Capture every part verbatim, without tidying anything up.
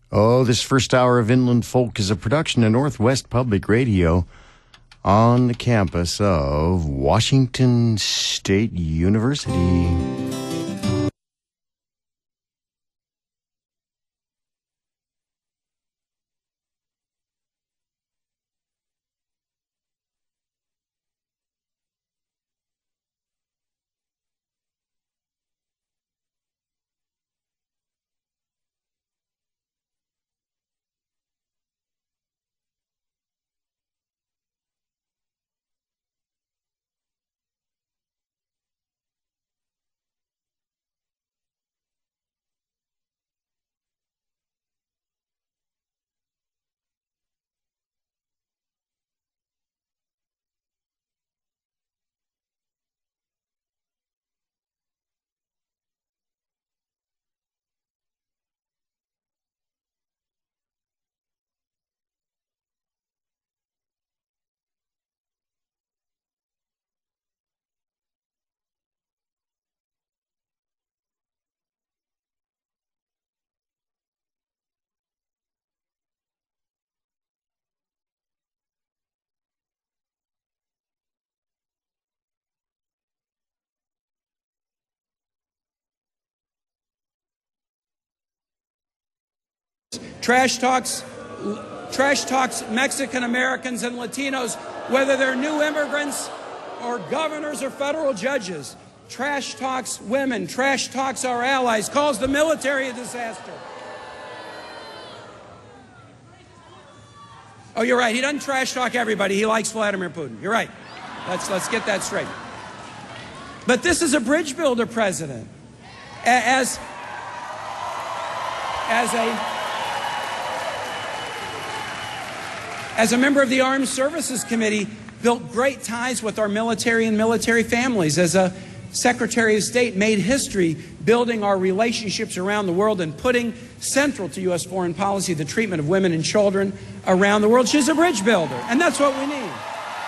Oh, this first hour of Inland Folk is a production of Northwest Public Radio on the campus of Washington State University. Trash talks, trash talks Mexican Americans and Latinos, whether they're new immigrants or governors or federal judges. Trash talks women, trash talks our allies, calls the military a disaster. Oh, you're right. He doesn't trash talk everybody. He likes Vladimir Putin. You're right. Let's, let's get that straight. But this is a bridge builder president. As, as a... As a member of the Armed Services Committee, built great ties with our military and military families. As a Secretary of State, made history building our relationships around the world and putting central to U S foreign policy the treatment of women and children around the world. She's a bridge builder, and that's what we need.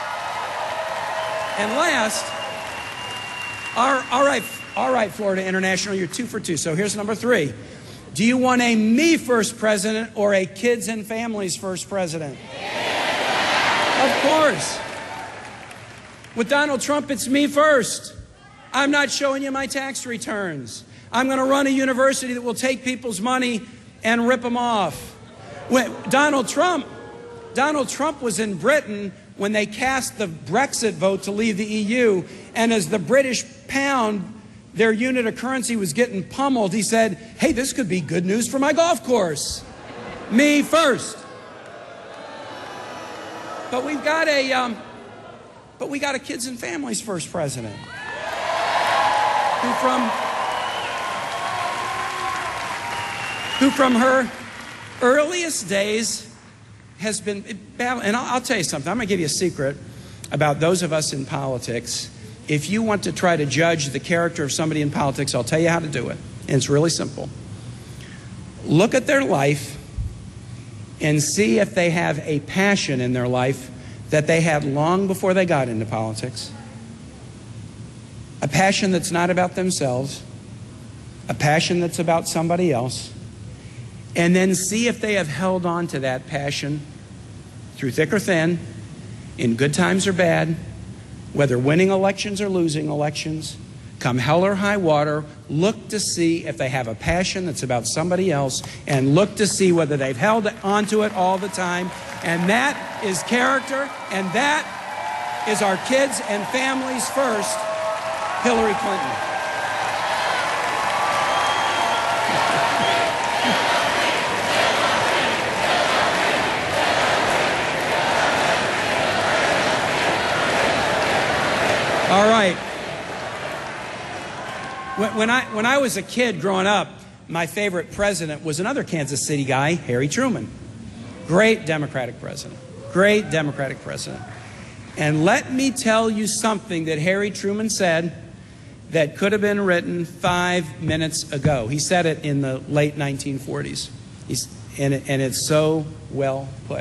And last, our, all right, all right, Florida International, you're two for two. So here's number three. Do you want a me first president or a kids and families first president? Of course. With Donald Trump, it's me first. I'm not showing you my tax returns. I'm going to run a university that will take people's money and rip them off. When Donald Trump, Donald Trump was in Britain when they cast the Brexit vote to leave the E U, and as the British pound, their unit of currency, was getting pummeled, he said, hey, this could be good news for my golf course. Me first. But we've got a, um, but we got a kids and families first president, who from, who from her earliest days has been, and I'll, I'll tell you something, I'm going to give you a secret about those of us in politics. If you want to try to judge the character of somebody in politics, I'll tell you how to do it. And it's really simple. Look at their life and see if they have a passion in their life that they had long before they got into politics. A passion that's not about themselves, a passion that's about somebody else, and then see if they have held on to that passion through thick or thin, in good times or bad, whether winning elections or losing elections. Come hell or high water, look to see if they have a passion that's about somebody else, and look to see whether they've held onto it all the time. And that is character, and that is our kids and families first, Hillary Clinton. All right. When I, when I was a kid growing up, my favorite president was another Kansas City guy, Harry Truman. Great Democratic president. Great Democratic president. And let me tell you something that Harry Truman said that could have been written five minutes ago. He said it in the late nineteen forties. He's, and, it, and it's so well put.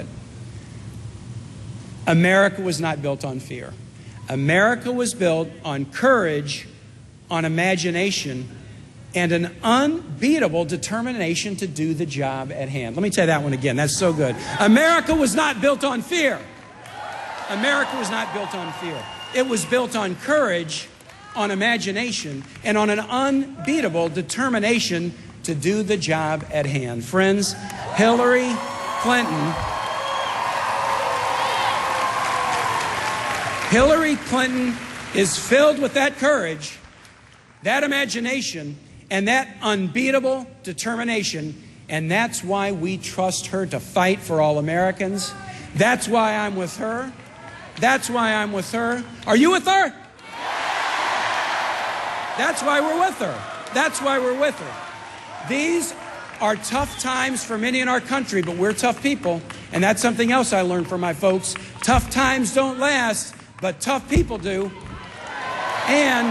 America was not built on fear. America was built on courage, on imagination, and an unbeatable determination to do the job at hand. Let me tell you that one again. That's so good. America was not built on fear. America was not built on fear. It was built on courage, on imagination, and on an unbeatable determination to do the job at hand. Friends, Hillary Clinton, Hillary Clinton is filled with that courage, that imagination, and that unbeatable determination, and that's why we trust her to fight for all Americans. That's why I'm with her. That's why I'm with her. Are you with her? That's why we're with her. That's why we're with her. These are tough times for many in our country, but we're tough people, and that's something else I learned from my folks. Tough times don't last, but tough people do. And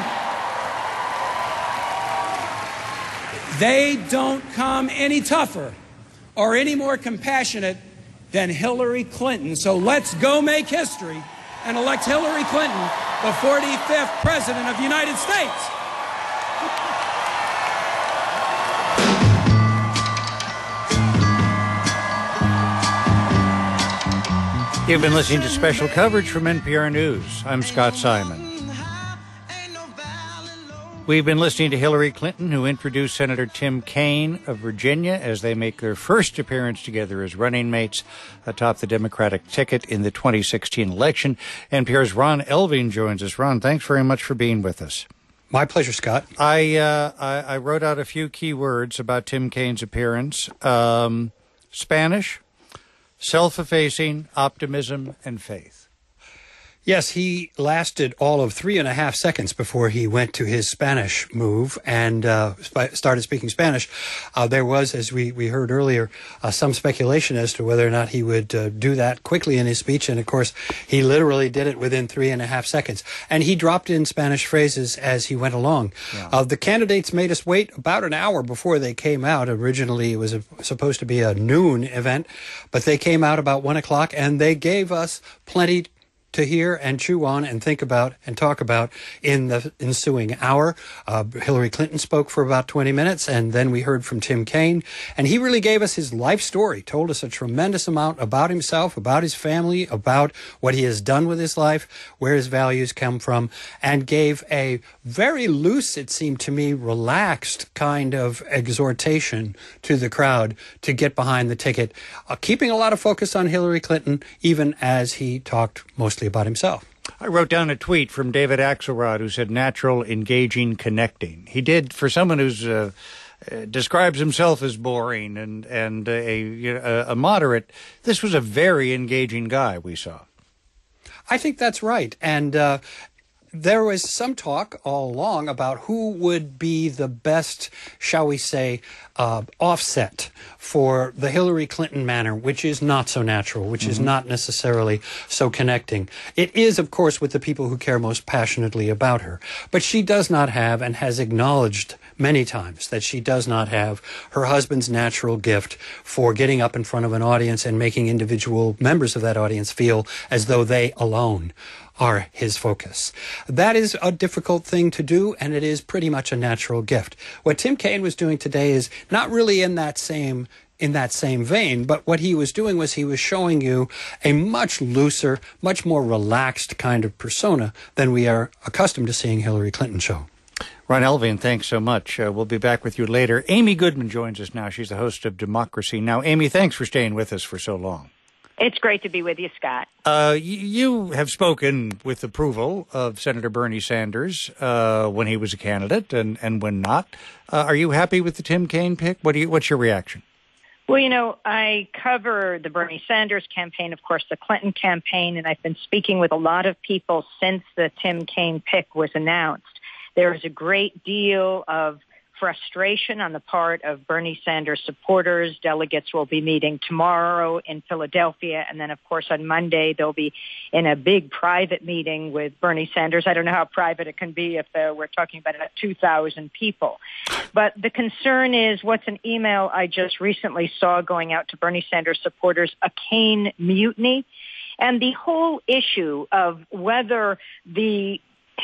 they don't come any tougher or any more compassionate than Hillary Clinton. So let's go make history and elect Hillary Clinton, the forty-fifth President of the United States. You've been listening to special coverage from N P R News. I'm Scott Simon. We've been listening to Hillary Clinton, who introduced Senator Tim Kaine of Virginia as they make their first appearance together as running mates atop the Democratic ticket in the twenty sixteen election. N P R's Ron Elving joins us. Ron, thanks very much for being with us. My pleasure, Scott. I uh, I, I wrote out a few key words about Tim Kaine's appearance. Um, Spanish, self-effacing, optimism, and faith. Yes, he lasted all of three and a half seconds before he went to his Spanish move and uh, sp- started speaking Spanish. Uh, there was, as we, we heard earlier, uh, some speculation as to whether or not he would uh, do that quickly in his speech. And, of course, he literally did it within three and a half seconds. And he dropped in Spanish phrases as he went along. Yeah. Uh, the candidates made us wait about an hour before they came out. Originally, it was a, supposed to be a noon event, but they came out about one o'clock, and they gave us plenty to hear and chew on and think about and talk about in the ensuing hour. Uh, Hillary Clinton spoke for about twenty minutes, and then we heard from Tim Kaine. And he really gave us his life story, told us a tremendous amount about himself, about his family, about what he has done with his life, where his values come from, and gave a very loose, it seemed to me, relaxed kind of exhortation to the crowd to get behind the ticket, uh, keeping a lot of focus on Hillary Clinton, even as he talked mostly about himself. I wrote down a tweet from David Axelrod who said natural, engaging, connecting. He did, for someone who's uh, uh, describes himself as boring and, and a, you know, a moderate, this was a very engaging guy we saw. I think that's right. And uh, there was some talk all along about who would be the best, shall we say, uh, offset for the Hillary Clinton manner, which is not so natural, which mm-hmm. is not necessarily so connecting. It is, of course, with the people who care most passionately about her. But she does not have and has acknowledged many times that she does not have her husband's natural gift for getting up in front of an audience and making individual members of that audience feel as though they alone are his focus. That is a difficult thing to do, and it is pretty much a natural gift. What Tim Kaine was doing today is not really in that same in that same vein, but what he was doing was he was showing you a much looser, much more relaxed kind of persona than we are accustomed to seeing Hillary Clinton show. Ron Elving, thanks so much. Uh, we'll be back with you later. Amy Goodman joins us now. She's the host of Democracy Now! Amy, thanks for staying with us for so long. It's great to be with you, Scott. Uh, you have spoken with approval of Senator Bernie Sanders uh, when he was a candidate and, and when not. Uh, are you happy with the Tim Kaine pick? What do you, what's your reaction? Well, you know, I cover the Bernie Sanders campaign, of course, the Clinton campaign, and I've been speaking with a lot of people since the Tim Kaine pick was announced. There is a great deal of frustration on the part of Bernie Sanders supporters. Delegates will be meeting tomorrow in Philadelphia, and then, of course, on Monday they'll be in a big private meeting with Bernie Sanders. I don't know how private it can be if uh, we're talking about two thousand people. But the concern is what's an email I just recently saw going out to Bernie Sanders supporters, a Kaine mutiny, and the whole issue of whether the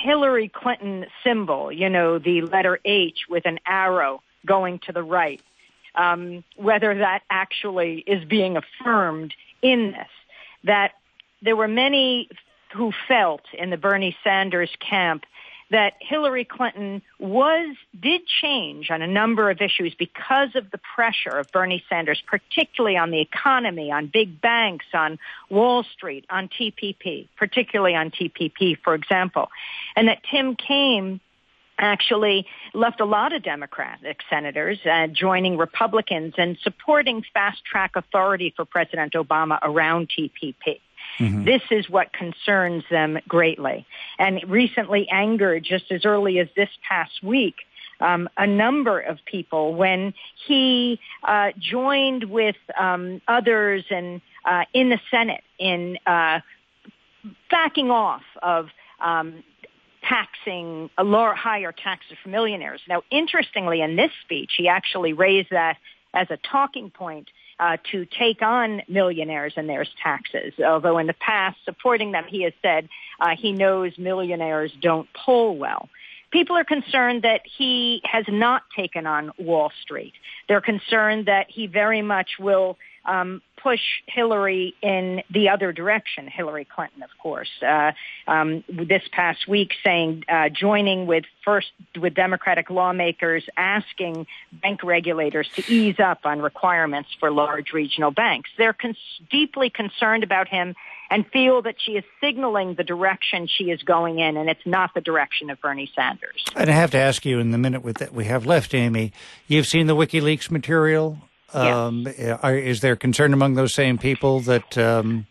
Hillary Clinton symbol, you know, the letter H with an arrow going to the right, um, whether that actually is being affirmed in this, that there were many who felt in the Bernie Sanders camp that Hillary Clinton was, did change on a number of issues because of the pressure of Bernie Sanders, particularly on the economy, on big banks, on Wall Street, on T P P, particularly on T P P, for example. And that Tim Kaine actually left a lot of Democratic senators uh, joining Republicans and supporting fast-track authority for President Obama around T P P. Mm-hmm. This is what concerns them greatly, and recently angered, just as early as this past week, um, a number of people when he uh, joined with um, others and uh, in the Senate in uh, backing off of um, taxing a lower, higher taxes for millionaires. Now, interestingly, in this speech, he actually raised that as a talking point Uh, to take on millionaires and their taxes, although in the past, supporting them, he has said uh, he knows millionaires don't poll well. People are concerned that he has not taken on Wall Street. They're concerned that he very much will um, push Hillary in the other direction, Hillary Clinton, of course. Uh, um, this past week saying, uh, joining with first with Democratic lawmakers asking bank regulators to ease up on requirements for large regional banks. They're cons- deeply concerned about him and feel that she is signaling the direction she is going in, and it's not the direction of Bernie Sanders. And I have to ask you in the minute with that we have left, Amy, you've seen the WikiLeaks material. Um, yes. are, is there concern among those same people that um,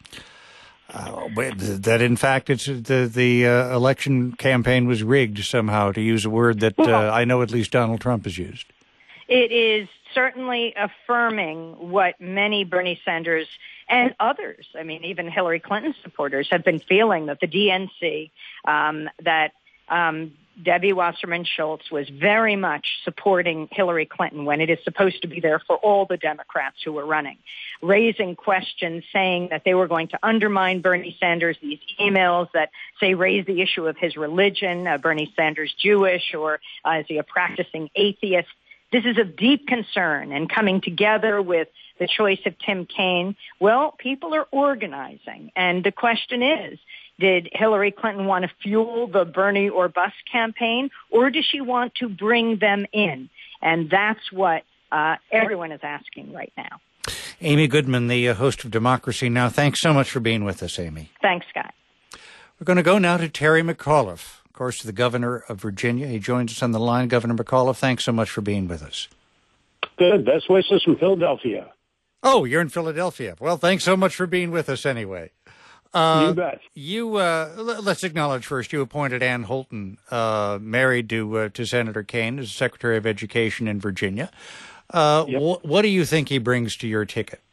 uh, that in fact it's the the uh, election campaign was rigged somehow, to use a word that uh, I know at least Donald Trump has used? It is certainly affirming what many Bernie Sanders and others, I mean, even Hillary Clinton supporters have been feeling, that the D N C, um, that um, Debbie Wasserman Schultz was very much supporting Hillary Clinton when it is supposed to be there for all the Democrats who were running, raising questions saying that they were going to undermine Bernie Sanders, these emails that say raise the issue of his religion, uh, Bernie Sanders Jewish, or uh, is he a practicing atheist? This is of deep concern, and coming together with the choice of Tim Kaine, well, people are organizing. And the question is, did Hillary Clinton want to fuel the Bernie or bust campaign, or does she want to bring them in? And that's what uh, everyone is asking right now. Amy Goodman, the uh, host of Democracy Now! Thanks so much for being with us, Amy. Thanks, Scott. We're going to go now to Terry McAuliffe, of course, the governor of Virginia. He joins us on the line. Governor McAuliffe, thanks so much for being with us. Good. Best wishes from Philadelphia. Oh, you're in Philadelphia. Well, thanks so much for being with us anyway. Uh, you bet. You, uh, l- let's acknowledge first, you appointed Ann Holton, uh, married to uh, to Senator Kaine as Secretary of Education in Virginia. Uh, yep. wh- what do you think he brings to your ticket?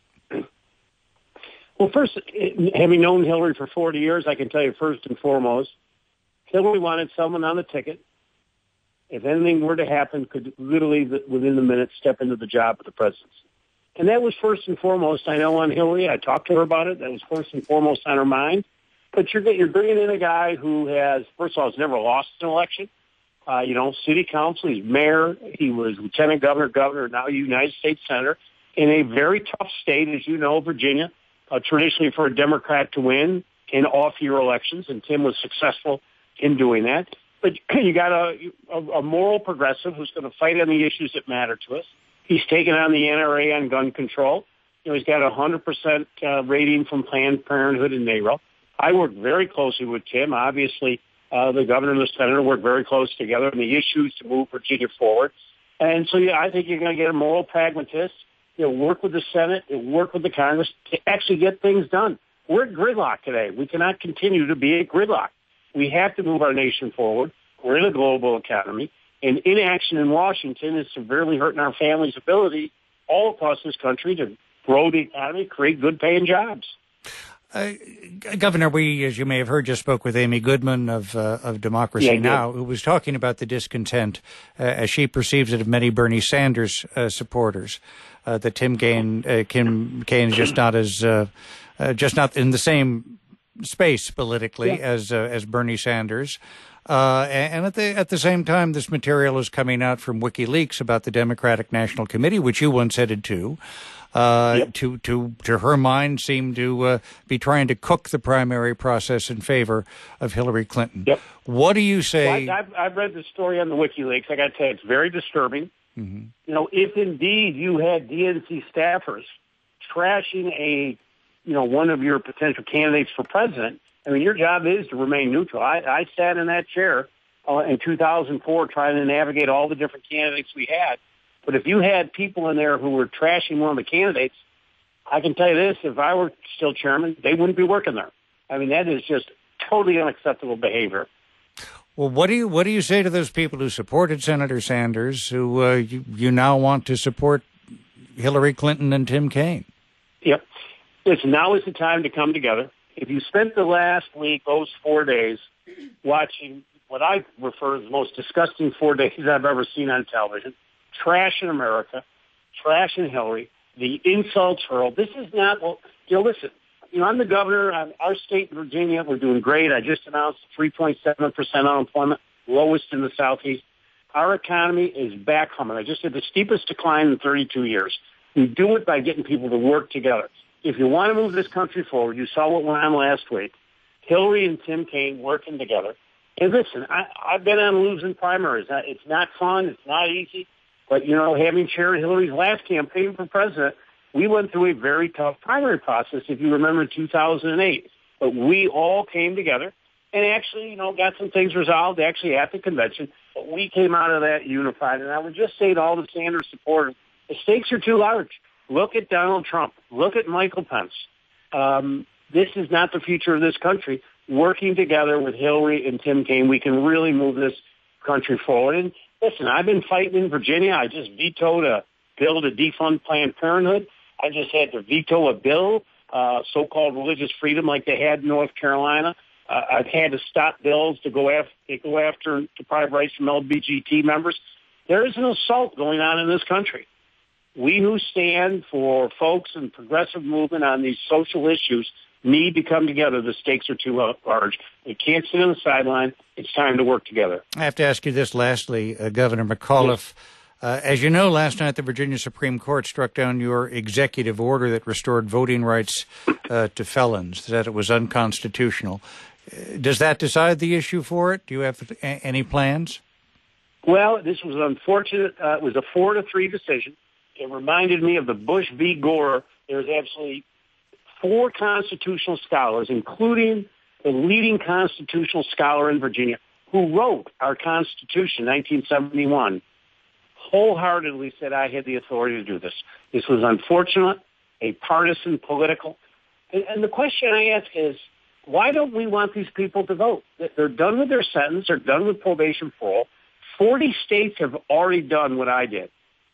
Well, first, having known Hillary for forty years, I can tell you first and foremost, Hillary wanted someone on the ticket, if anything were to happen, could literally within the minute step into the job of the presidency. And that was first and foremost, I know, on Hillary. I talked to her about it. That was first and foremost on her mind. But you're, you're bringing in a guy who has, first of all, has never lost an election. Uh, you know, city council, he's mayor, he was lieutenant governor, governor, now United States senator in a very tough state, as you know, Virginia, uh, traditionally for a Democrat to win in off-year elections, and Tim was successful in doing that. But you got a, a, a moral progressive who's going to fight on the issues that matter to us. He's taken on the N R A on gun control. You know, he's got a one hundred percent uh, rating from Planned Parenthood and NARAL. I work very closely with Tim. Obviously, uh, the governor and the senator work very close together on the issues to move Virginia forward. And so, yeah, I think you're going to get a moral pragmatist. You know, work with the Senate and work with the Congress to actually get things done. We're at gridlock today. We cannot continue to be at gridlock. We have to move our nation forward. We're in a global economy. And inaction in Washington is severely hurting our families' ability all across this country to grow the economy, create good-paying jobs. Uh, Governor, we, as you may have heard, just spoke with Amy Goodman of uh, of Democracy yeah, Now!, who was talking about the discontent, uh, as she perceives it, of many Bernie Sanders uh, supporters. Uh, that Tim Kaine, uh, Kim Kaine is just not as, uh, uh, just not in the same space politically yeah. as uh, as Bernie Sanders. Uh, and at the at the same time, this material is coming out from WikiLeaks about the Democratic National Committee, which you once headed to. Uh, yep. to to to her mind, seemed to uh, be trying to cook the primary process in favor of Hillary Clinton. Yep. What do you say? Well, I've, I've read the story on the WikiLeaks. I got to tell you, it's very disturbing. Mm-hmm. You know, if indeed you had D N C staffers trashing a, you know, one of your potential candidates for president, I mean, your job is to remain neutral. I, I sat in that chair uh, in two thousand four trying to navigate all the different candidates we had. But if you had people in there who were trashing one of the candidates, I can tell you this, if I were still chairman, they wouldn't be working there. I mean, that is just totally unacceptable behavior. Well, what do you what do you say to those people who supported Senator Sanders, who uh, you, you now want to support Hillary Clinton and Tim Kaine? Yep. Listen, now is the time to come together. If you spent the last week, those four days, watching what I refer to as the most disgusting four days I've ever seen on television, trash in America, trash in Hillary, the insults hurled. This is not, well, you know, listen, you know, I'm the governor. I'm, our state, Virginia, we're doing great. I just announced three point seven percent unemployment, lowest in the Southeast. Our economy is back humming. I just had the steepest decline in thirty-two years. We do it by getting people to work together. If you want to move this country forward, you saw what went on last week. Hillary and Tim Kaine working together. And listen, I, I've been on losing primaries. It's not fun. It's not easy. But, you know, having chaired Hillary's last campaign for president, we went through a very tough primary process, if you remember, in two thousand eight. But we all came together and actually, you know, got some things resolved actually at the convention. But we came out of that unified. And I would just say to all the Sanders supporters, the stakes are too large. Look at Donald Trump. Look at Michael Pence. Um, this is not the future of this country. Working together with Hillary and Tim Kaine, we can really move this country forward. And listen, I've been fighting in Virginia. I just vetoed a bill to defund Planned Parenthood. I just had to veto a bill, uh, so-called religious freedom like they had in North Carolina. Uh, I've had to stop bills to go after, to go after deprived rights from L G B T members. There is an assault going on in this country. We who stand for folks and progressive movement on these social issues need to come together. The stakes are too large. We can't sit on the sideline. It's time to work together. I have to ask you this lastly, uh, Governor McAuliffe. Yes. Uh, as you know, last night the Virginia Supreme Court struck down your executive order that restored voting rights uh, to felons, that it was unconstitutional. Uh, does that decide the issue for it? Do you have a- any plans? Well, this was unfortunate. Uh, it was a four to three decision. It reminded me of the Bush v. Gore. There's absolutely four constitutional scholars, including the leading constitutional scholar in Virginia, who wrote our Constitution in nineteen seventy-one, wholeheartedly said I had the authority to do this. This was unfortunate, a partisan, political. And, and the question I ask is, why don't we want these people to vote? They're done with their sentence. They're done with probation parole. forty states have already done what I did.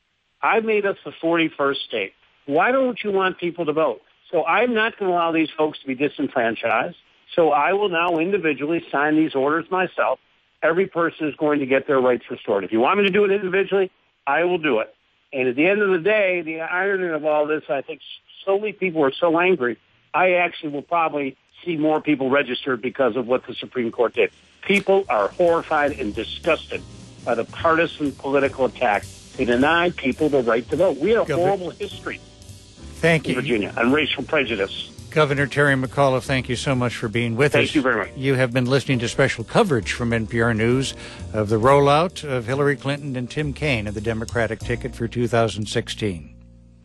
I made us the forty-first state. Why don't you want people to vote? So I'm not going to allow these folks to be disenfranchised. So I will now individually sign these orders myself. Every person is going to get their rights restored. If you want me to do it individually, I will do it. And at the end of the day, the irony of all this, I think so many people are so angry, I actually will probably see more people registered because of what the Supreme Court did. People are horrified and disgusted by the partisan political attack. They deny people the right to vote. We have a horrible history Thank in you. Virginia on racial prejudice. Governor Terry McAuliffe, thank you so much for being with thank us. Thank you very much. You have been listening to special coverage from N P R News of the rollout of Hillary Clinton and Tim Kaine of the Democratic ticket for two thousand sixteen.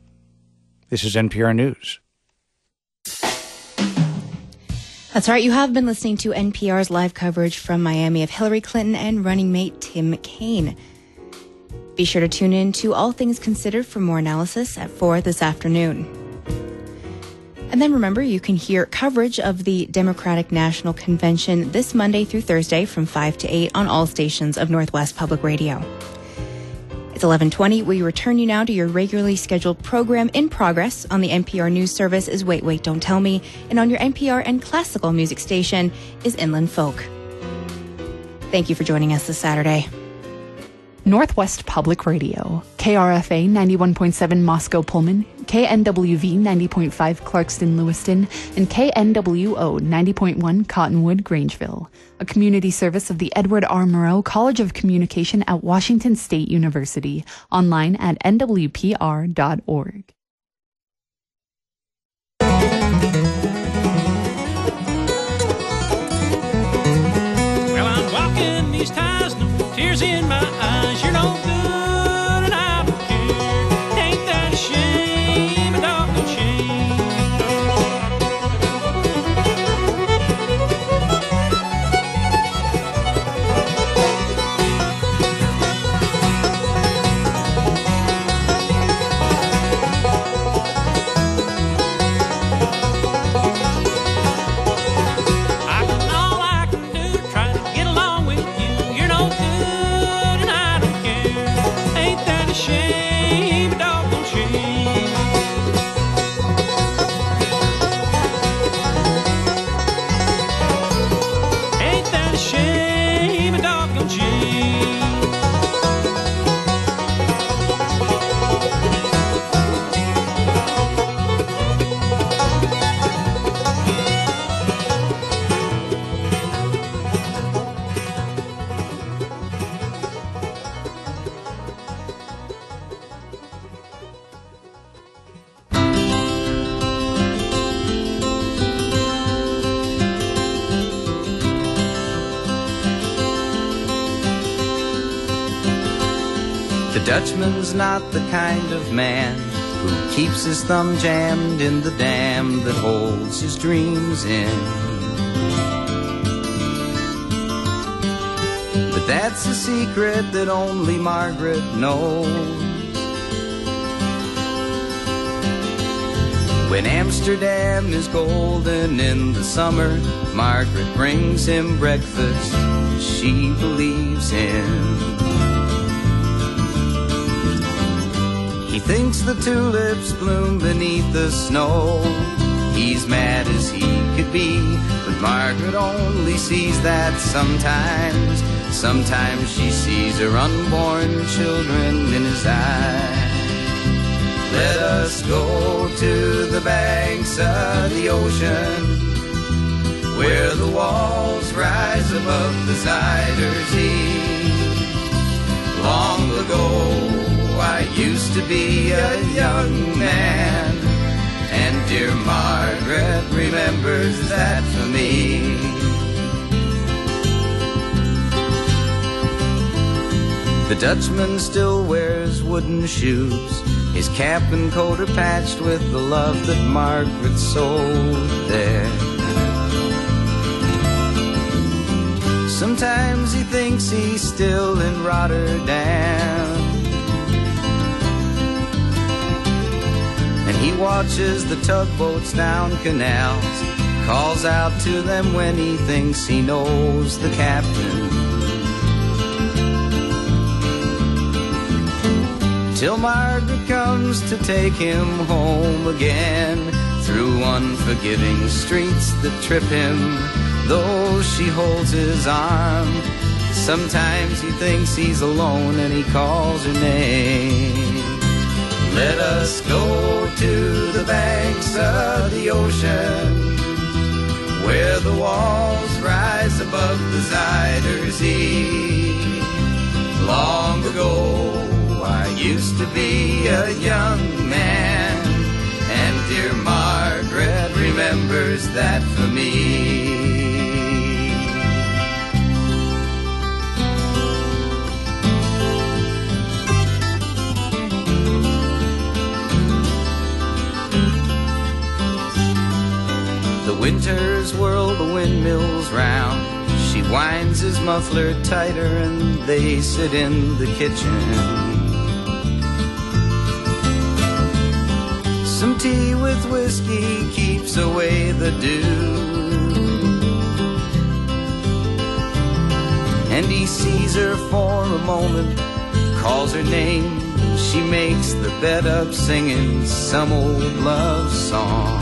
This is N P R News. That's right. You have been listening to N P R's live coverage from Miami of Hillary Clinton and running mate Tim Kaine. Be sure to tune in to All Things Considered for more analysis at four this afternoon. And then remember, you can hear coverage of the Democratic National Convention this Monday through Thursday from five to eight on all stations of Northwest Public Radio. It's eleven twenty. We return you now to your regularly scheduled program in progress on the N P R News Service is Wait, Wait, Don't Tell Me, and on your N P R and classical music station is Inland Folk. Thank you for joining us this Saturday. Northwest Public Radio, K R F A ninety-one point seven Moscow Pullman, K N W V ninety point five Clarkston Lewiston, and K N W O ninety point one Cottonwood Grangeville, a community service of the Edward R. Murrow College of Communication at Washington State University, online at N W P R dot org. Well, I'm walking these ties, no tears in my eyes. You're no good and I don't care. Ain't that a shame, a doggone shame? I can all I can do, try to get along with you. You're no good and I don't care. Ain't that a shame, a doggone shame? Ain't that a shame, a doggone shame? The Dutchman's not the kind of man who keeps his thumb jammed in the dam that holds his dreams in. But that's a secret that only Margaret knows. When Amsterdam is golden in the summer, Margaret brings him breakfast she believes in. He thinks the tulips bloom beneath the snow. He's mad as he could be, but Margaret only sees that sometimes. Sometimes she sees her unborn children in his eyes. Let us go to the banks of the ocean, where the walls rise above the Zuider Zee. Long ago I used to be a young man, and dear Margaret remembers that for me. The Dutchman still wears wooden shoes. His cap and coat are patched with the love that Margaret sowed there. Sometimes he thinks he's still in Rotterdam, and he watches the tugboats down canals, calls out to them when he thinks he knows the captain. Till Margaret comes to take him home again, through unforgiving streets that trip him, though she holds his arm. Sometimes he thinks he's alone and he calls her name. Let us go to the banks of the ocean, where the walls rise above the Zuider Zee. Long ago I used to be a young man, and dear Margaret remembers that for me. The winters whirl the windmills round. She winds his muffler tighter and they sit in the kitchen. Some tea with whiskey keeps away the dew, and he sees her for a moment, calls her name. She makes the bed up singing some old love song,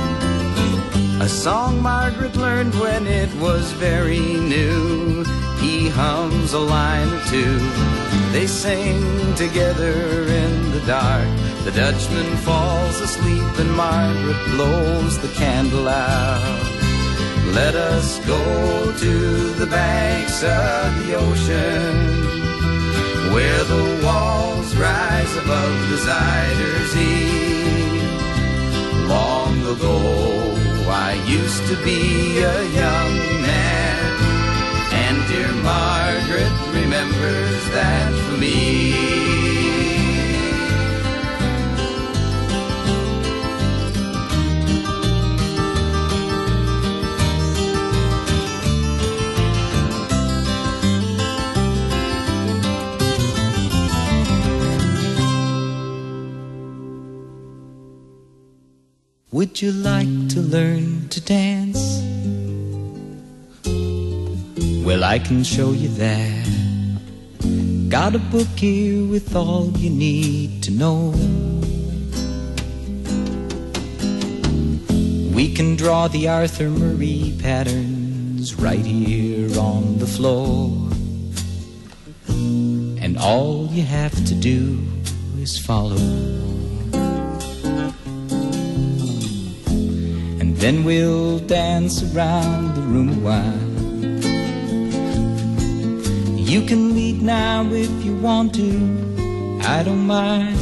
a song Margaret learned when it was very new. He he hums a line or two. They sing together in the dark. The Dutchman falls asleep and Margaret blows the candle out. Let us go to the banks of the ocean, where the walls rise above the Zuider Zee. Long ago I used to be a young man, and dear Margaret remembers that for me. Would you like to learn to dance? Well, I can show you that. Got a book here with all you need to know. We can draw the Arthur Murray patterns right here on the floor. And all you have to do is follow. Then we'll dance around the room a while. You can lead now if you want to, I don't mind.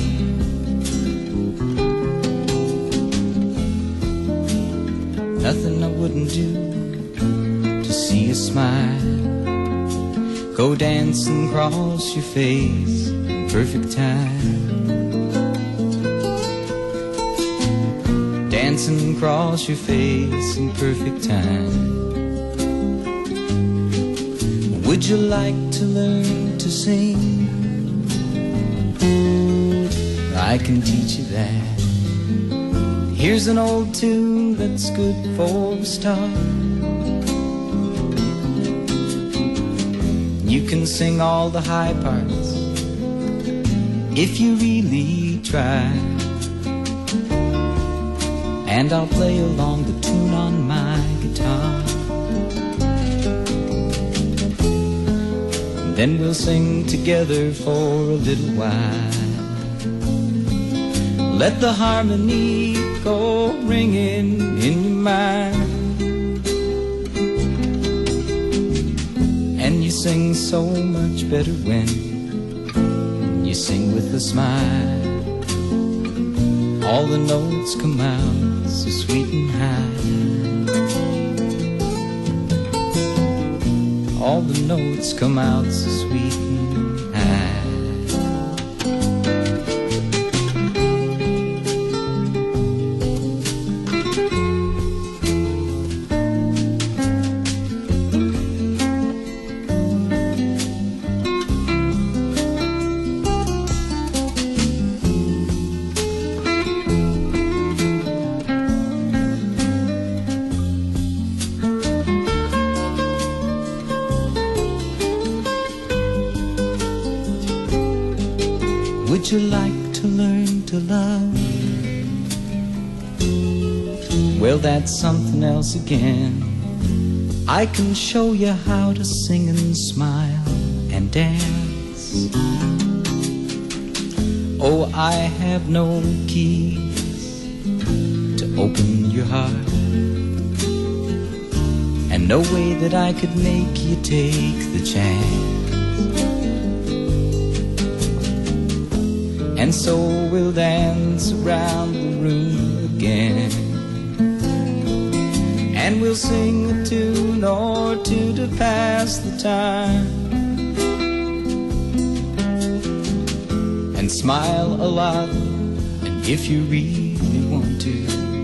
Nothing I wouldn't do to see you smile. Go dance and cross your face in perfect time. Dance and cross your face in perfect time. Would you like to learn to sing? I can teach you that. Here's an old tune that's good for a start. You can sing all the high parts if you really try. And I'll play along the tune on my guitar. And then we'll sing together for a little while. Let the harmony go ringing in your mind. And you sing so much better when you sing with a smile. All the notes come out so sweet and high. All the notes come out so sweet and high. Would you like to learn to love? Well, that's something else again. I can show you how to sing and smile and dance. Oh, I have no keys to open your heart, and no way that I could make you take the chance. And so we'll dance around the room again, and we'll sing a tune or two to pass the time, and smile a lot, and if you really want to,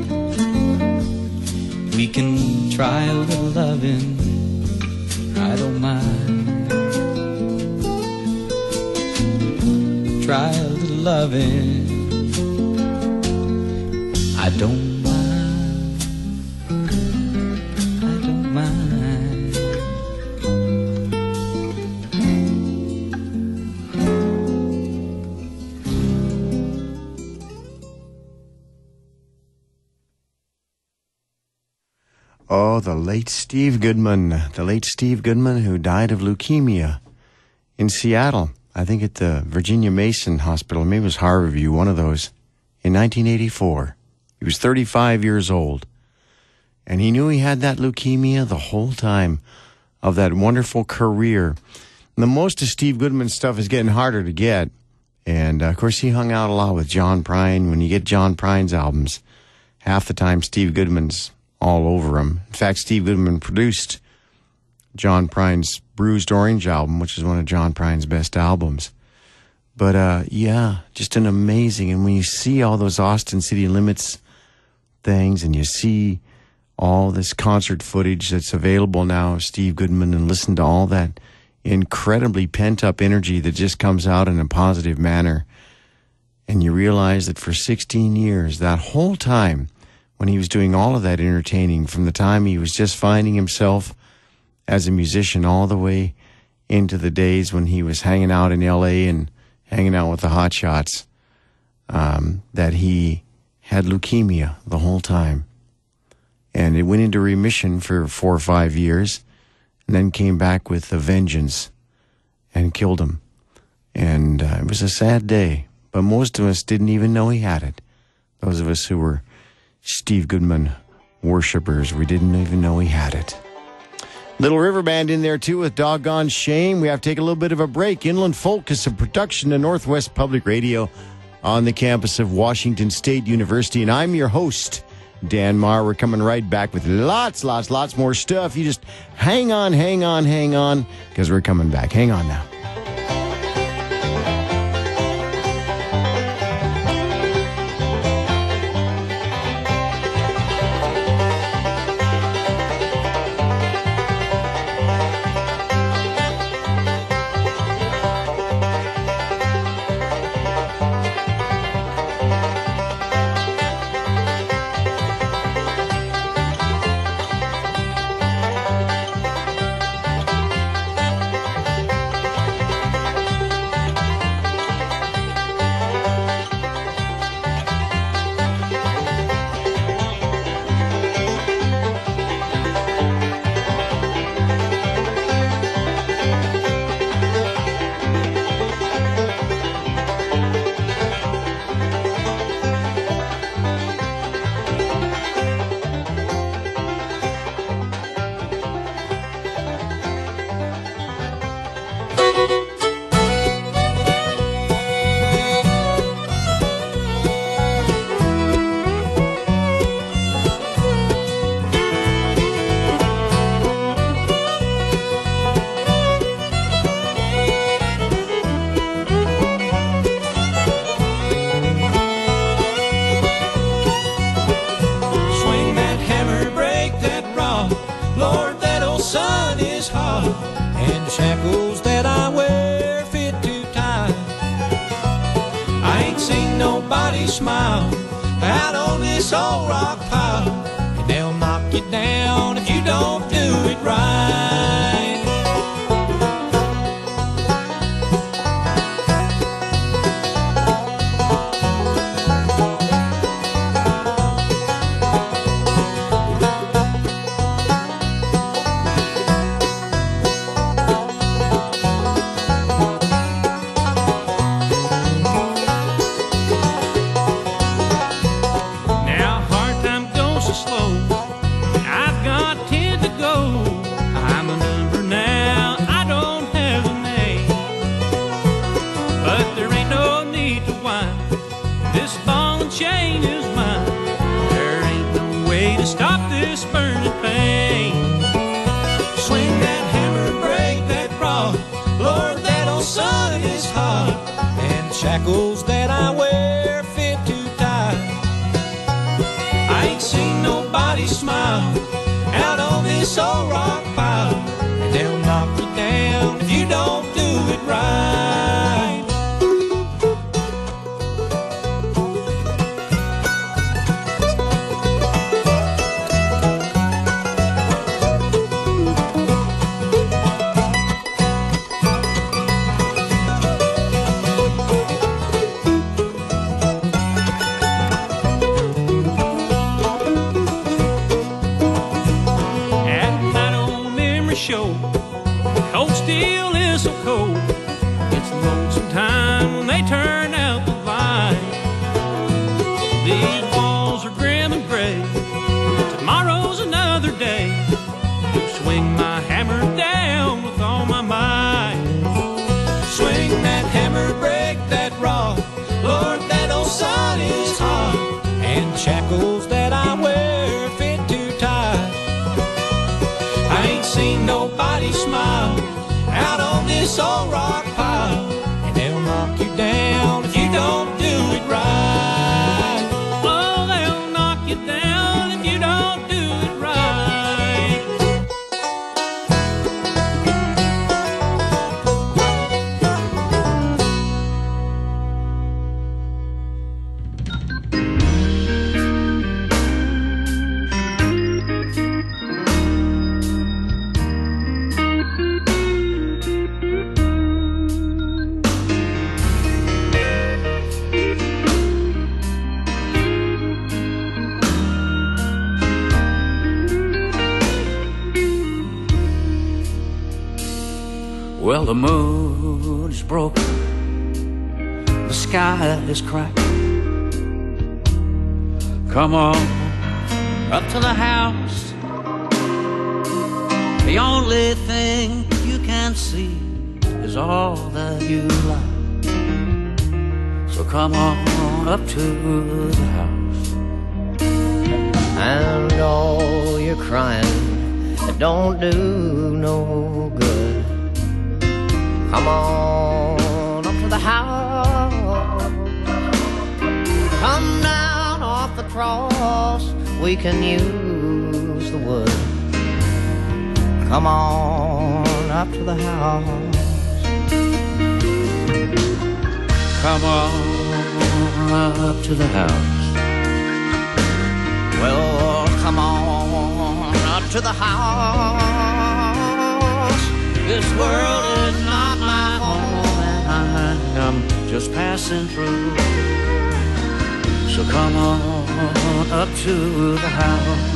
we can try a little loving, I don't mind. Try a little loving, I don't mind, I don't mind. Oh, the late Steve Goodman. The late Steve Goodman, who died of leukemia in Seattle. I think at the Virginia Mason Hospital. Maybe it was Harborview, one of those, in nineteen eighty-four. He was thirty-five years old. And he knew he had that leukemia the whole time of that wonderful career. And the most of Steve Goodman's stuff is getting harder to get. And, uh, of course, he hung out a lot with John Prine. When you get John Prine's albums, half the time Steve Goodman's all over them. In fact, Steve Goodman produced John Prine's Bruised Orange album, which is one of John Prine's best albums. But, uh, yeah, just an amazing. And when you see all those Austin City Limits things and you see all this concert footage that's available now of Steve Goodman and listen to all that incredibly pent-up energy that just comes out in a positive manner, and you realize that for sixteen years, that whole time, when he was doing all of that entertaining, from the time he was just finding himself as a musician all the way into the days when he was hanging out in L A and hanging out with the Hot Shots, um, that he had leukemia the whole time. And it went into remission for four or five years, and then came back with a vengeance and killed him. And uh, it was a sad day, but most of us didn't even know he had it. Those of us who were Steve Goodman worshipers, we didn't even know he had it. Little River Band in there, too, with Doggone Shame. We have to take a little bit of a break. Inland Folk is a production of Northwest Public Radio on the campus of Washington State University, and I'm your host, Dan Marr. We're coming right back with lots, lots, lots more stuff. You just hang on, hang on, hang on, because we're coming back. Hang on now. Smile out on this old rock pile, and they'll knock you down if you don't do it right. Shackles that I wear fit too tight. I ain't seen nobody smile out on this old rock pile, and they'll knock you down if you don't do it right. so cold. It's a lonesome time when they turn out the light. These walls are grim and gray. Tomorrow's another day. Swing my hammer down with all my might. Swing that hammer, break that rod. Lord, that old sun is hot. And shackles that I wear fit too tight. I ain't seen nobody smile out on this old rock pile. And they'll knock you down if you don't do it right. Oh, they'll knock you down if you don't do it right. Well, the moon is broken, the sky is cracked. Come on up to the house. The only thing you can see is all that you like. So come on up to the house. And all your crying, it don't do no good. Come on up to the house. Come down off the cross. We can use the wood. Come on up to the house. Come on up to the house. Well, come on up to the house. This world is not my home, and I'm just passing through. So come on up to the house.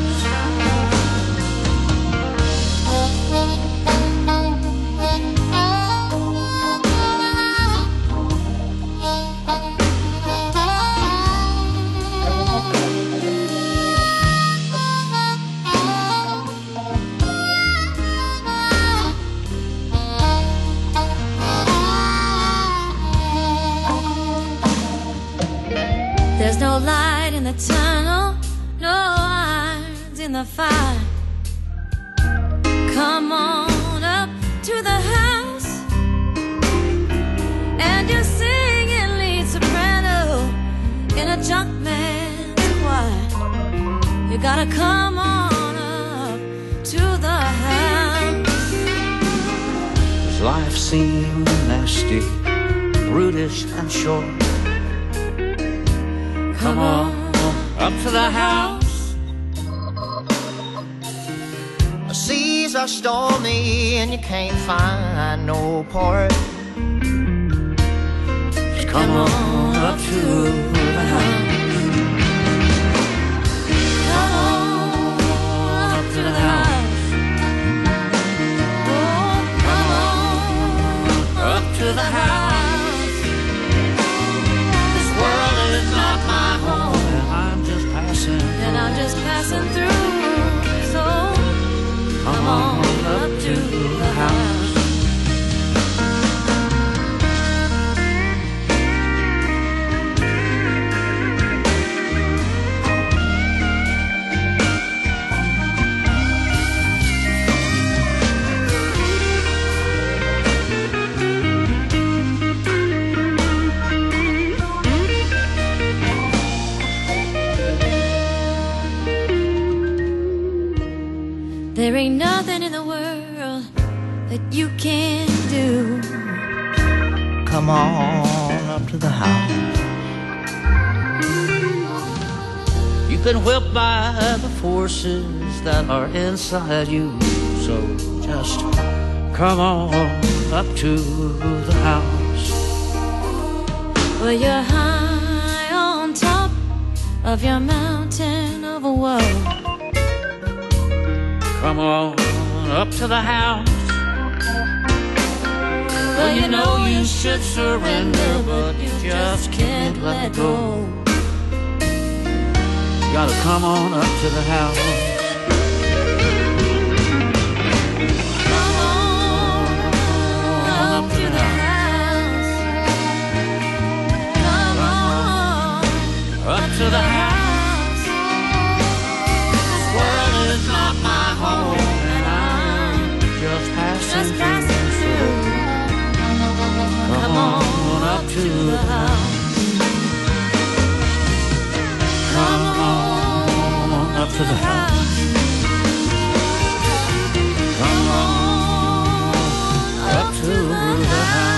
There's no light in the tunnel, no irons in the fire. Come on up to the house, and you're singing lead soprano in a junk man's choir. You gotta come on up to the house. Does life seem nasty, brutish and short? Come on up to the house. The seas are stormy and you can't find no port. Just come on up to the house. Come on up to the house. Oh, come on up to the house. And I'm just passing through. So come on up to the house. There ain't nothing in the world that you can't do. Come on up to the house. You've been whipped by the forces that are inside you. So just come on up to the house. Well, you're high on top of your mountain of a woe. Come on up to the house. Well, you know you should surrender, but you just can't let go. You gotta come on up to the house. Come on up to the house. Come on up to the house. This world is not my home, and I'm just passing through. Come on up to the house. Come on up to the house. Come on up to the house.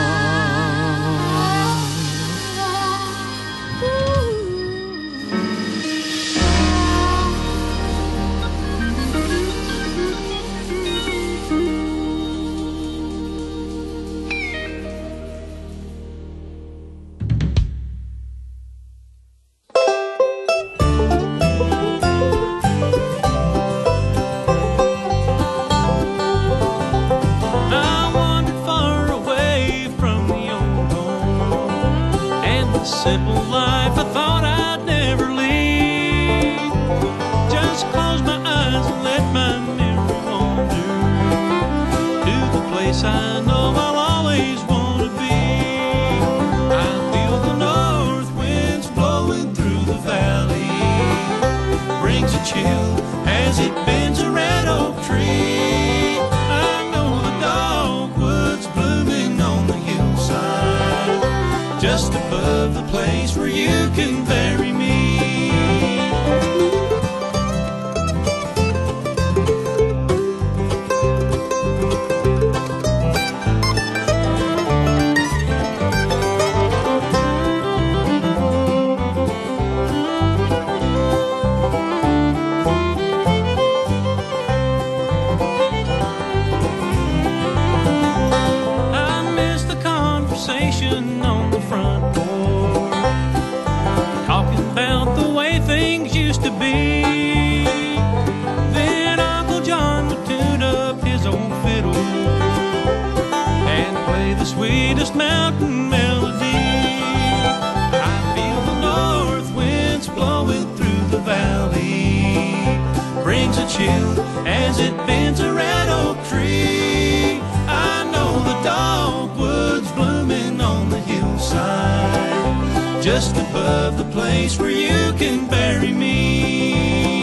Simple life I thought I'd never lead. Just close my eyes and let my memory wander to the place I know I'll always want to be. I feel the north winds blowing through the valley, brings a chill as it bends a red oak tree. I know the dogwood's blooming on the hillside, just above the place where you can bury me. I miss the conversation on the front porch, talking about the way things used to be. Then Uncle John would tune up his old fiddle and play the sweetest mountain melody. I feel the north winds blowing through the valley, brings a chill as it bends a red oak tree. I know the dogwood's blooming on the hillside, just above the place where you can bury me.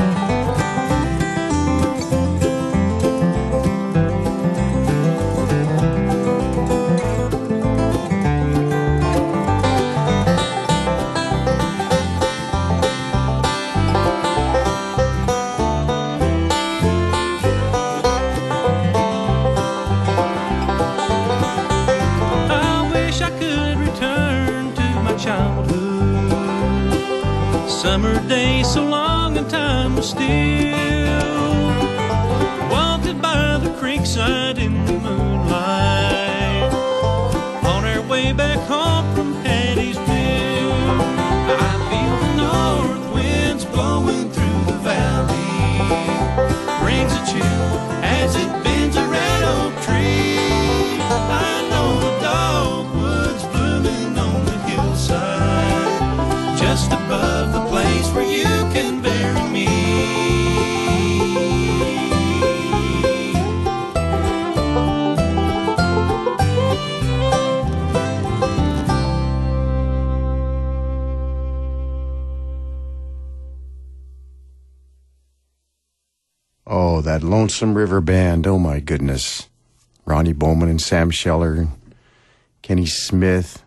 I wish I could return to my childhood, summer days so long and time was still, wanted by the creekside in the moonlight, on our way back home from Hattiesville. I feel the north winds blowing through the valley, brings a chill as it bends a red oak tree. I know the dogwood's blooming on the hillside, just above the place where you can bury me. Oh, that Lonesome River Band. Oh, my goodness. Ronnie Bowman and Sam Scheller, Kenny Smith,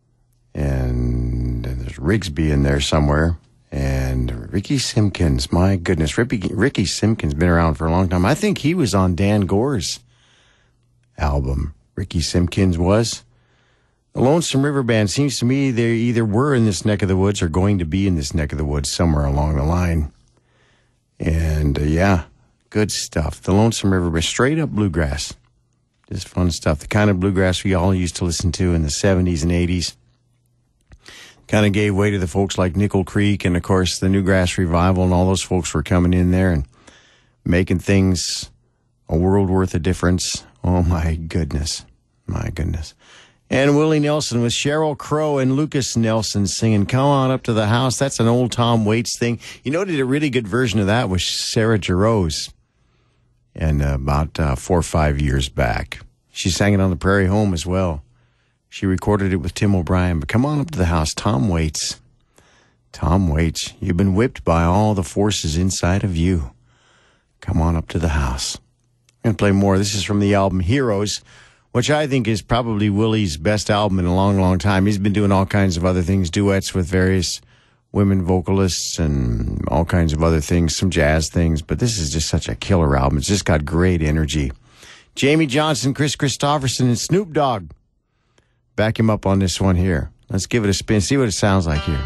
and there's Rigsby in there somewhere, and Ricky Simpkins. My goodness, Ricky, Ricky Simpkins been around for a long time. I think he was on Dan Gore's album. Ricky Simpkins was. The Lonesome River Band, seems to me they either were in this neck of the woods or going to be in this neck of the woods somewhere along the line. And, uh, yeah, good stuff. The Lonesome River Band, straight up bluegrass. Just fun stuff. The kind of bluegrass we all used to listen to in the seventies and eighties. Kind of gave way to the folks like Nickel Creek, and, of course, the Newgrass Revival, and all those folks were coming in there and making things a world worth of difference. Oh, my goodness. My goodness. And Willie Nelson with Sheryl Crow and Lucas Nelson singing Come On Up to the House. That's an old Tom Waits thing. You know, did a really good version of that was Sarah Jarosz. And uh, about uh, four or five years back. She sang it on the Prairie Home as well. She recorded it with Tim O'Brien. But Come On Up to the House, Tom Waits. Tom Waits, you've been whipped by all the forces inside of you. Come on up to the house. I'm going to play more. This is from the album Heroes, which I think is probably Willie's best album in a long, long time. He's been doing all kinds of other things, duets with various women vocalists and all kinds of other things, some jazz things. But this is just such a killer album. It's just got great energy. Jamie Johnson, Chris Christopherson, and Snoop Dogg. Back him up on this one here. Let's give it a spin, see what it sounds like here.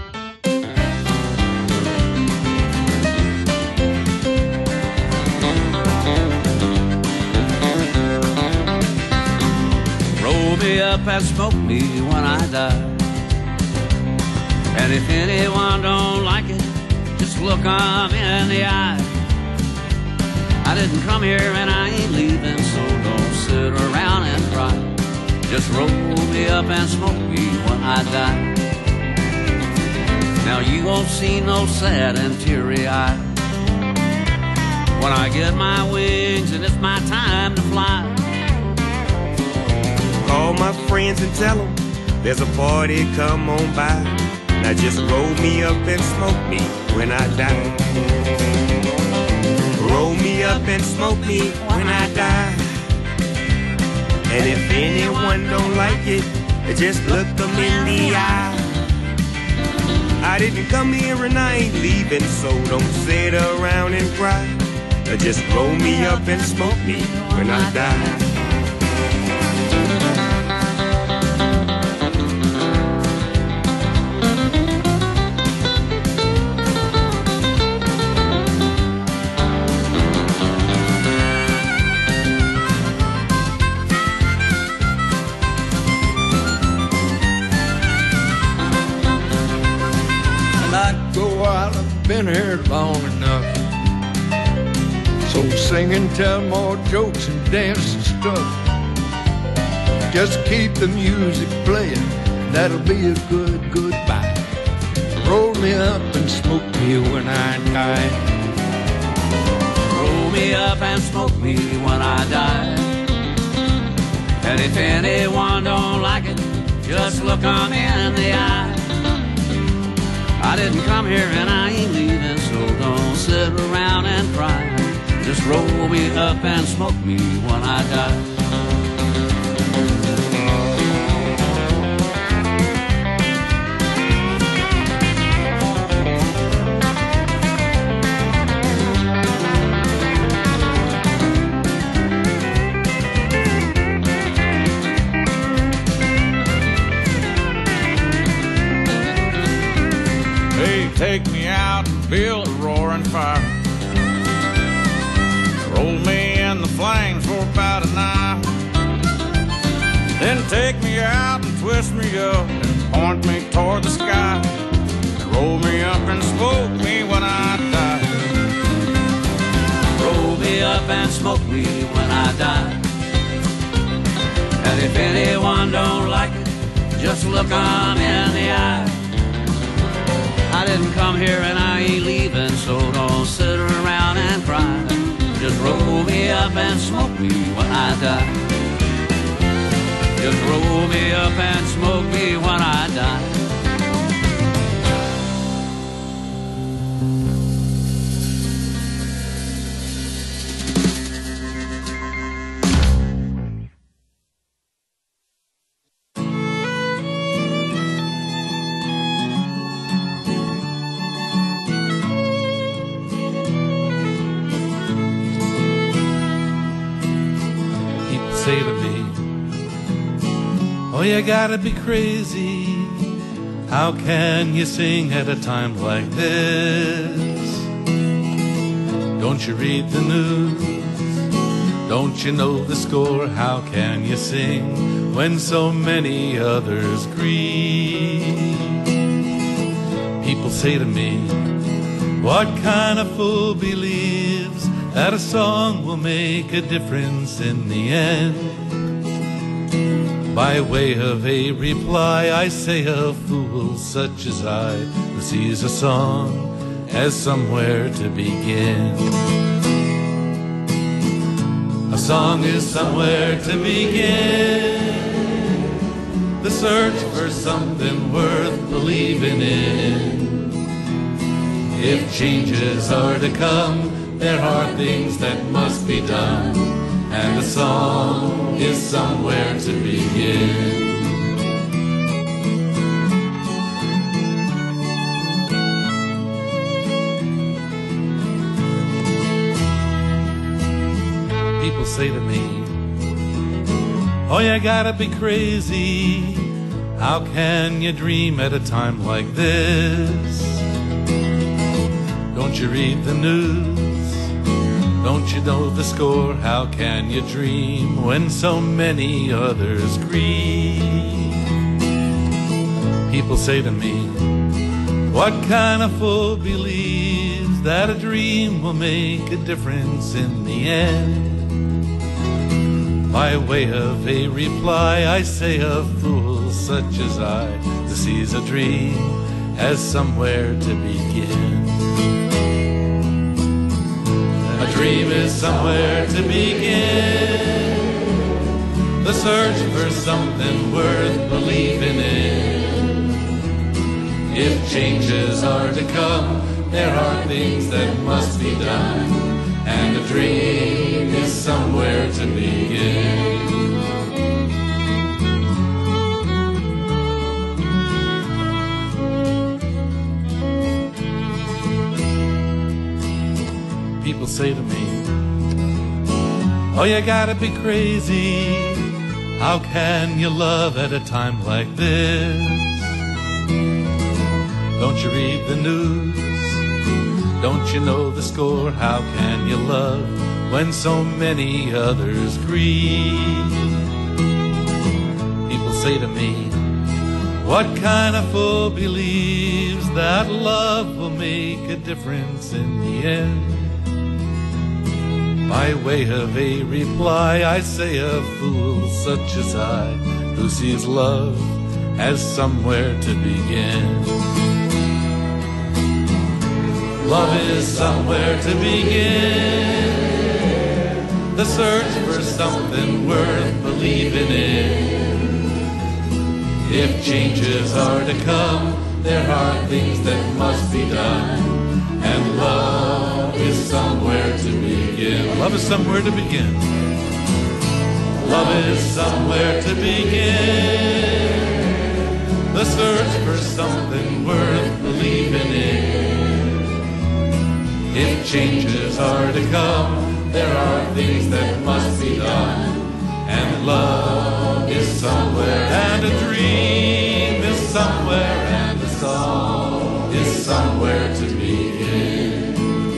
Me up and smoke me when I die. And if anyone don't like it, just look 'em in the eye. I didn't come here and I ain't leaving, so don't sit around and cry. Just roll me up and smoke me when I die. Now you won't see no sad and teary eye when I get my wings and it's my time to fly. Call my friends and tell them there's a party, come on by. Now just roll me up and smoke me when I die. Roll me up and smoke me when I die. And if anyone don't like it, just look them in the eye. I didn't come here and I ain't leaving, so don't sit around and cry. Just roll me up and smoke me when I die. Been here long enough, so sing and tell more jokes and dance and stuff. Just keep the music playing, that'll be a good goodbye. Roll me up and smoke me when I die. Roll me up and smoke me when I die. And if anyone don't like it, just look 'em in the eye. I didn't come here and I ain't leaving, so don't sit around and cry. Just roll me up and smoke me when I die. Take me out and build a roaring fire. Roll me in the flames for about an hour. Then take me out and twist me up and point me toward the sky. And roll me up and smoke me when I die. Roll me up and smoke me when I die. And if anyone don't like it, just look 'em in the eye. I didn't come here and I ain't leaving, so don't sit around and cry. Just roll me up and smoke me when I die. Just roll me up and smoke me when I die. Say to me, oh, you gotta be crazy. How can you sing at a time like this? Don't you read the news? Don't you know the score? How can you sing when so many others grieve? People say to me, what kind of fool believes that a song will make a difference in the end? By way of a reply, I say a fool such as I, who sees a song as somewhere to begin. A song is somewhere to begin, the search for something worth believing in. If changes are to come, there are things that must be done, and a song is somewhere to begin. People say to me, oh, you gotta be crazy. How can you dream at a time like this? Don't you read the news? Don't you know the score? How can you dream when so many others grieve? People say to me, what kind of fool believes that a dream will make a difference in the end? By way of a reply, I say a fool such as I, who sees a dream as somewhere to begin. A dream is somewhere to begin, the search for something worth believing in. If changes are to come, there are things that must be done, and a dream is somewhere to begin. People say to me, oh, you gotta be crazy. How can you love at a time like this? Don't you read the news? Don't you know the score? How can you love when so many others grieve? People say to me, what kind of fool believes that love will make a difference in the end? By way of a reply, I say a fool such as I, who sees love as somewhere to begin. Love is somewhere to begin, the search for something worth believing in. If changes are to come, there are things that must be done, and love is somewhere to begin. Love is somewhere to begin. Love is somewhere to begin, the search for something worth believing in. If changes are to come, there are things that must be done, and love is somewhere, and a dream is somewhere, and a song is somewhere to begin.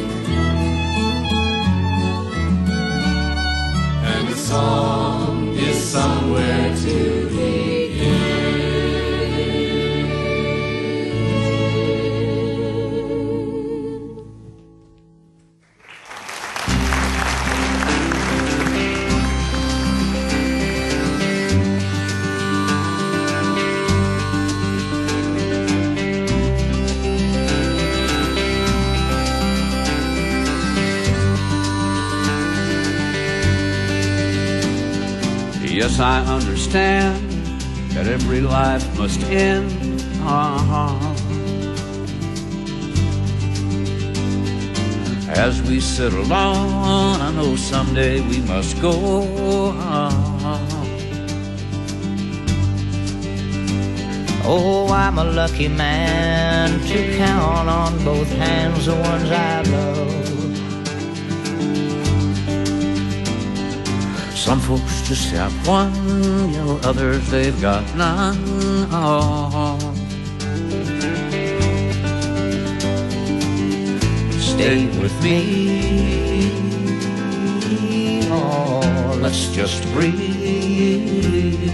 And a song is somewhere to begin. Yes, I understand that every life must end. Uh-huh. As we sit alone, I know someday we must go. Uh-huh. Oh, I'm a lucky man to count on both hands the ones I love. Some folks just have one, you know, others they've got none. Oh. Stay with me, oh, let's just breathe.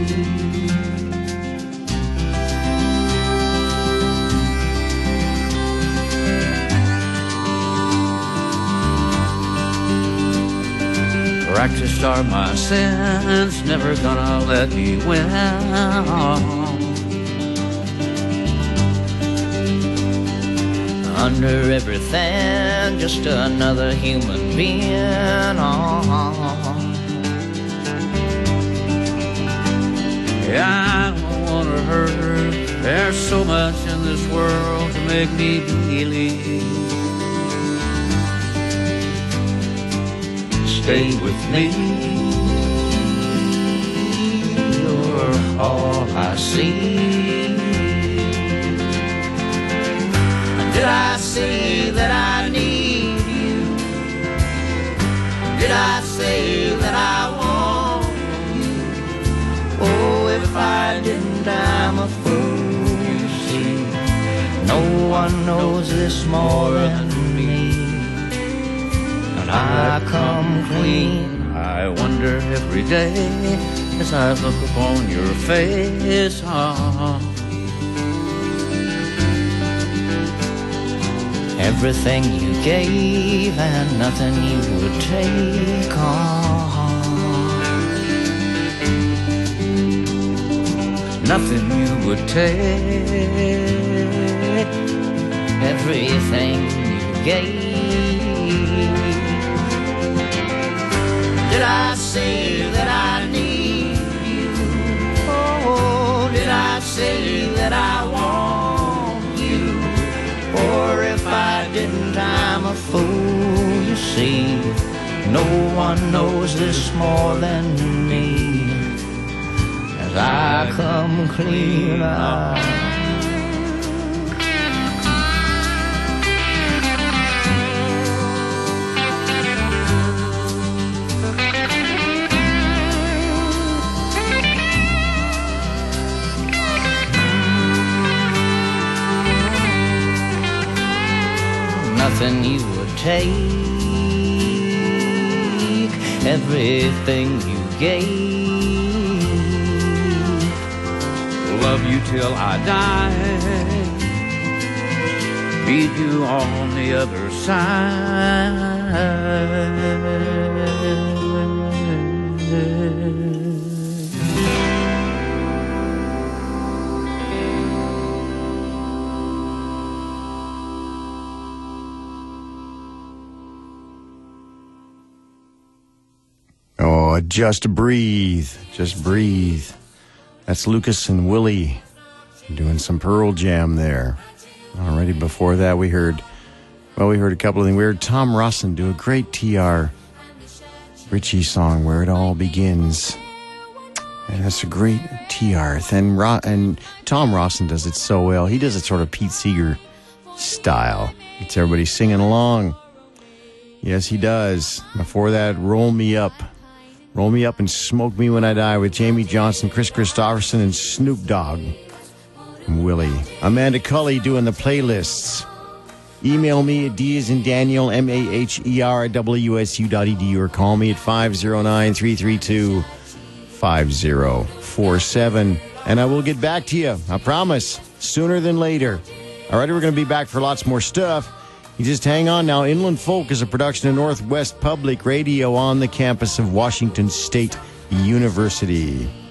practiced are my sins, never gonna let me win. Under everything, just another human being. Oh. Yeah, I don't wanna hurt her. There's so much in this world to make me believe. Stay with me. You're all I see. Did I say that I need you? Did I say that I want you? Oh, if I didn't, I'm a fool, you see. No one knows this more than me. And I come clean. I wonder every day as I look upon your face. Oh. Everything you gave and nothing you would take on. Nothing you would take. Everything you gave. Did I say that I need you? Oh, did I say that I want you? Or if I didn't, I'm a fool, you see. No one knows this more than me. As I come clean out. Nothing you would take, everything you gave. Love you till I die, meet you on the other side. Oh, just breathe. Just breathe. That's Lucas and Willie doing some Pearl Jam there. Already before that, we heard, well, we heard a couple of things. We heard Tom Rawson do a great T R Ritchie song, Where It All Begins. And that's a great T R. And, Ro- and Tom Rawson does it so well. He does it sort of Pete Seeger style. Gets everybody singing along. Yes, he does. Before that, Roll Me Up. Roll Me Up and Smoke Me When I Die with Jamie Johnson, Chris Christopherson, and Snoop Dogg. And Willie. Amanda Cully doing the playlists. Email me at D as in Daniel, M A H E R at W S U dot E D U, or call me at five oh nine, three three two, five oh four seven. And I will get back to you. I promise. Sooner than later. All right, we're going to be back for lots more stuff. You just hang on now. Inland Folk is a production of Northwest Public Radio on the campus of Washington State University.